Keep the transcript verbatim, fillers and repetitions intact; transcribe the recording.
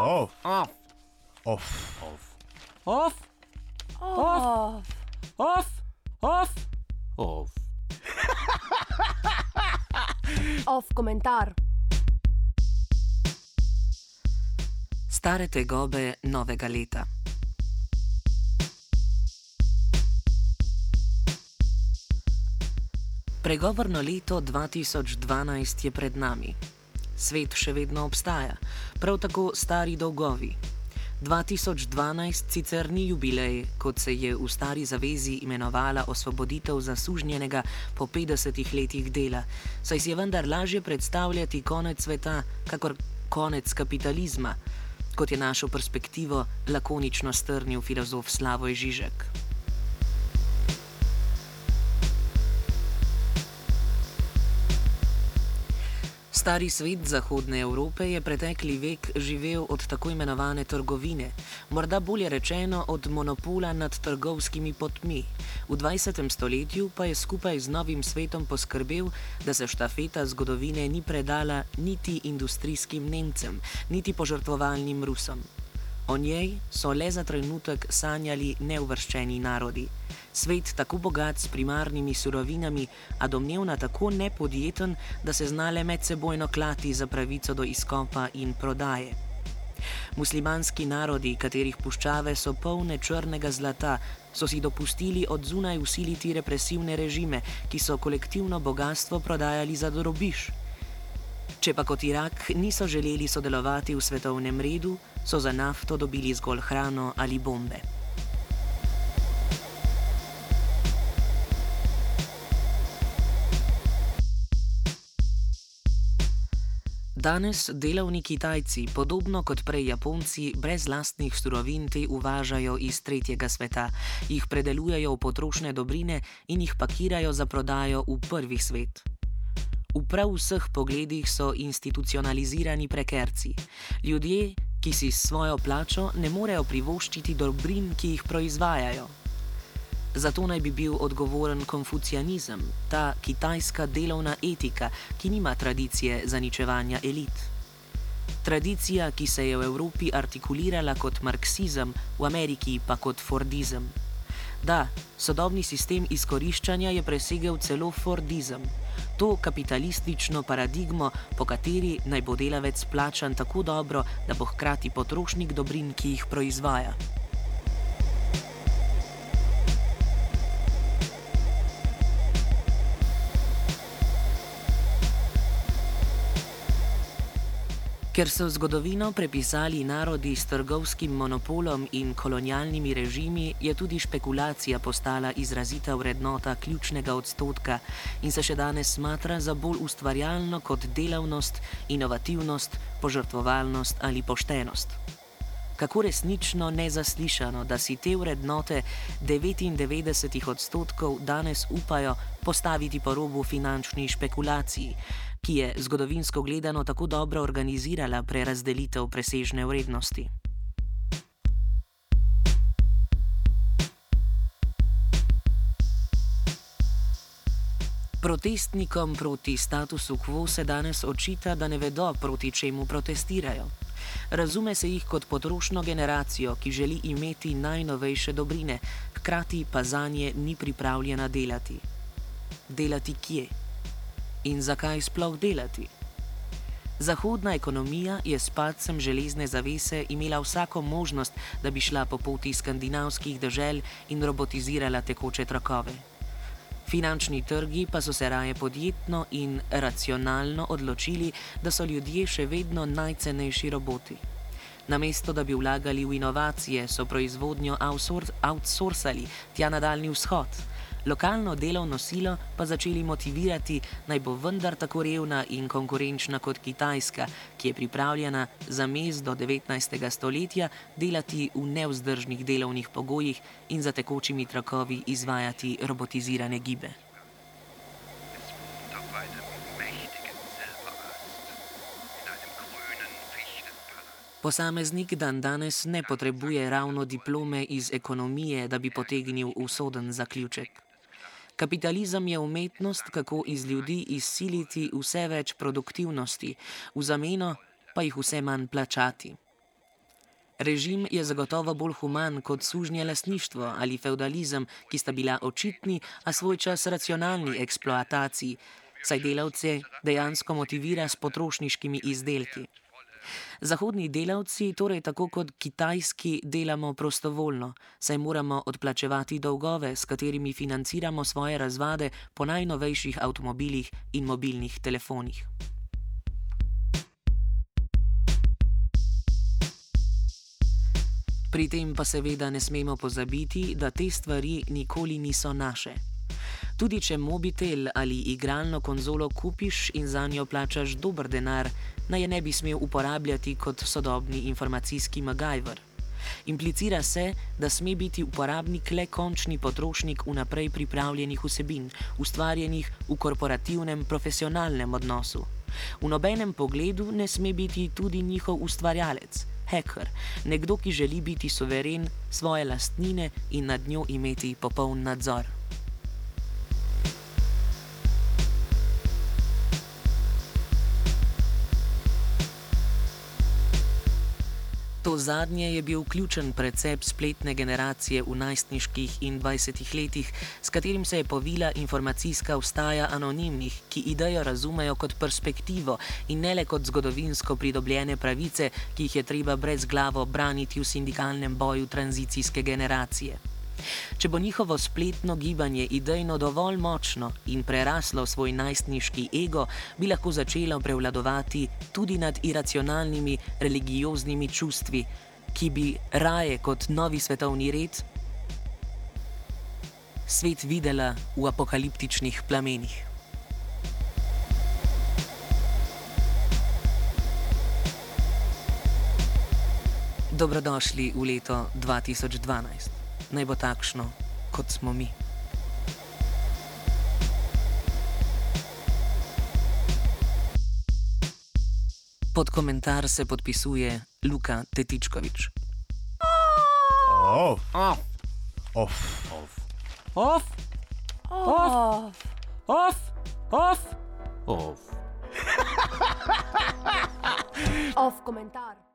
Off. Off. Off. Off. Off. Off. Off. Off. Off komentar. Stare tegobe novega leta. Pregovorno leto dva tisoč dvanajst je pred nami. Svet še vedno obstaja, prav tako stari dolgovi. dva tisoč dvanajst sicer ni jubilej, kot se je v stari zavezi imenovala osvoboditev zasužnjenega po petdesetih letih dela, saj si je vendar lažje predstavljati konec sveta, kakor konec kapitalizma, kot je našo perspektivo lakonično strnil filozof Slavoj Žižek. Stari svet Zahodne Evrope je pretekli vek živel od tako imenovane trgovine, morda bolje rečeno od monopola nad trgovskimi potmi. V dvajsetem stoletju pa je skupaj z novim svetom poskrbel, da se štafeta zgodovine ni predala niti industrijskim Nemcem, niti požrtvovalnim Rusom. O njej so le za trenutek sanjali neuvrščeni narodi. Svet tako bogat s primarnimi surovinami, a domnevna tako nepodjeten, da se znale medsebojno klati za pravico do izkopa in prodaje. Muslimanski narodi, katerih puščave so polne črnega zlata, so si dopustili od zunaj vsiliti represivne režime, ki so kolektivno bogatstvo prodajali za drobiž. Če pa kot Irak niso želeli sodelovati v svetovnem redu, so za nafto dobili zgolj hrano ali bombe. Danes delavni Kitajci, podobno kot prej Japonci, brez lastnih surovin te uvažajo iz tretjega sveta, jih predelujejo v potrošne dobrine in jih pakirajo za prodajo v prvi svet. V prav vseh pogledih so institucionalizirani prekerci, ljudje, ki si s svojo plačo ne morejo privoščiti dobrin, ki jih proizvajajo. Zato naj bi bil odgovoren konfucianizem, ta kitajska delovna etika, ki nima tradicije zaničevanja elit. Tradicija, ki se je v Evropi artikulirala kot marksizem, v Ameriki pa kot fordizem. Da, sodobni sistem izkoriščanja je presegel celo fordizem. To kapitalistično paradigmo, po kateri naj bo delavec plačan tako dobro, da bo hkrati potrošnik dobrin, ki jih proizvaja. Ker so zgodovino prepisali narodi s trgovskim monopolom in kolonialnimi režimi, je tudi špekulacija postala izrazita vrednota ključnega odstotka in se še danes smatra za bolj ustvarjalno kot delavnost, inovativnost, požrtvovalnost ali poštenost. Kako resnično nezaslišano, da si te vrednote devetindevetdeset odstotkov danes upajo postaviti po robu finančni špekulaciji, ki je zgodovinsko gledano tako dobro organizirala prerazdelitev presežne vrednosti. Protestnikom proti statusu quo se danes očita, da ne vedo, proti čemu protestirajo. Razume se jih kot potrošno generacijo, ki želi imeti najnovejše dobrine, hkrati pa zanje ni pripravljena delati. Delati kje? In zakaj sploh delati? Zahodna ekonomija je s padcem železne zavese imela vsako možnost, da bi šla po poti skandinavskih dežel in robotizirala tekoče trakove. Finančni trgi pa so se raje podjetno in racionalno odločili, da so ljudje še vedno najcenejši roboti. Namesto da bi vlagali v inovacije, so proizvodnjo outsourcali tja na Daljni vzhod. Lokalno delovno silo pa začeli motivirati, naj bo vendar tako revna in konkurenčna kot Kitajska, ki je pripravljena za mez do devetnajstega stoletja delati v nevzdržnih delovnih pogojih in za tekočimi trakovi izvajati robotizirane gibe. Posameznik dandanes ne potrebuje ravno diplome iz ekonomije, da bi potegnil usoden zaključek. Kapitalizem je umetnost, kako iz ljudi izsiliti vse več produktivnosti, v zameno pa jih vse manj plačati. Režim je zagotovo bolj human kot sužnje lastništvo ali fevdalizem, ki sta bila očitni, a svoj čas racionalni eksploataciji, saj delavce dejansko motivira s potrošniškimi izdelki. Zahodni delavci, torej tako kot kitajski, delamo prostovoljno, saj moramo odplačevati dolgove, s katerimi financiramo svoje razvade po najnovejših avtomobilih in mobilnih telefonih. Pri tem pa seveda ne smemo pozabiti, da te stvari nikoli niso naše. Tudi če mobitel ali igralno konzolo kupiš in zanjo plačaš dober denar, naj je ne bi smel uporabljati kot sodobni informacijski MacGyver. Implicira se, da sme biti uporabnik le končni potrošnik vnaprej pripravljenih vsebin, ustvarjenih v korporativnem profesionalnem odnosu. V nobenem pogledu ne sme biti tudi njihov ustvarjalec, hacker, nekdo, ki želi biti suveren svoje lastnine in nad njo imeti popoln nadzor. To zadnje je bil ključen precept spletne generacije v najstniških in dvajsetih letih, s katerim se je povila informacijska vstaja anonimnih, ki idejo razumejo kot perspektivo in ne le kot zgodovinsko pridobljene pravice, ki jih je treba brezglavo braniti v sindikalnem boju tranzicijske generacije. Če bo njihovo spletno gibanje idejno dovolj močno in preraslo svoj najstniški ego, bi lahko začelo prevladovati tudi nad iracionalnimi religioznimi čustvi, ki bi raje kot novi svetovni red svet videla v apokaliptičnih plamenih. Dobrodošli v leto dva tisoč dvanajst. Naj bo takšno, kot smo mi. Pod komentar se podpisuje Luka Tetičkovič. Off. Off. Off. Off. Off. Off. Off. Off. Off komentar.